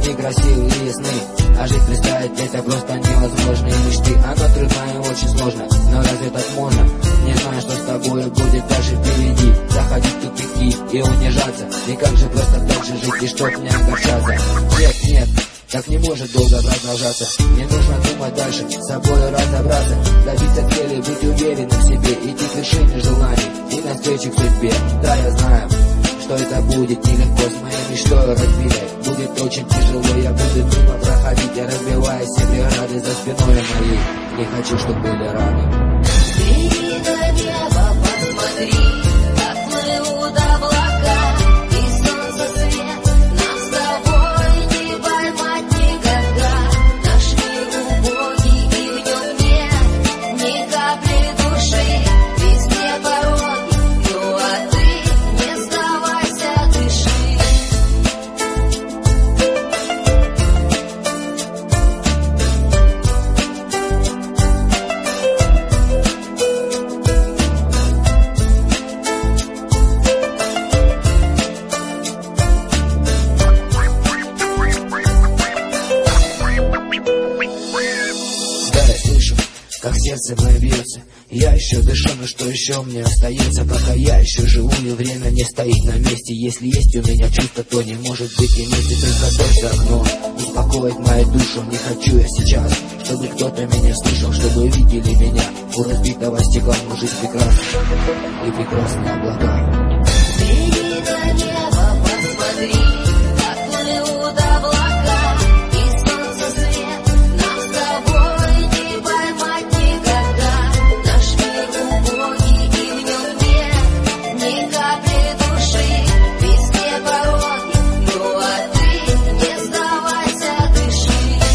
Дни красивые сны, а жить представить это просто невозможно. И мечты, оно трудно и очень сложно, но разве так можно? Не знаю, что с тобой будет дальше впереди. Заходить в тупики и унижаться, и как же просто так же жить, и чтоб не огорчаться. Нет, нет, так не может долго продолжаться. Мне нужно думать дальше, с собой разобраться, добиться цели, быть уверенным в себе, идти к вершине желаний и навстречу к судьбе. Да, я знаю, что это будет нелегко, с моей мечтой разбитой будет очень тяжело. Я буду мимо проходить, я разбиваю все преграды за спиной моей. Не хочу, чтобы были раны. Взгляни на небо, посмотри, как плывут облака, и солнце свет нам с тобой не поймать никогда. Наш мир убогий, и в нем нет ни капли души, везде пороги, ну а ты не сдавайся, дыши. Как сердце мое бьется, я еще дышу, но что еще мне остается? Пока я еще живу, и время не стоит на месте. Если есть у меня чувство, то не может быть и вместе. Только дождь за окном успокоит мою душу. Не хочу я сейчас, чтобы кто-то меня слышал, чтобы видели меня у разбитого стекла. Но жизнь прекрасна, и прекрасные облака. Взгляни на небо, посмотри, как плывут облака, и солнце свет нам с тобой не поймать никогда. Наш мир убогий, и в нем нет ни капли души, везде пороги, ну а ты не сдавайся, дыши.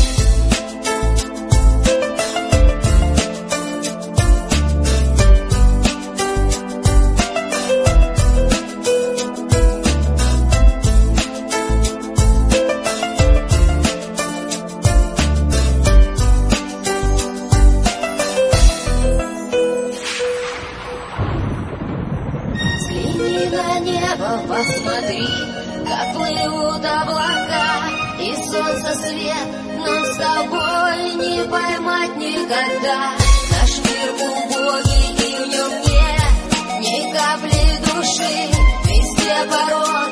Взгляни на небо, посмотри, как плывут облака, и солнце свет нам с тобой не поймать никогда. Наш мир убогий, и в нем нет ни капли души, везде порог.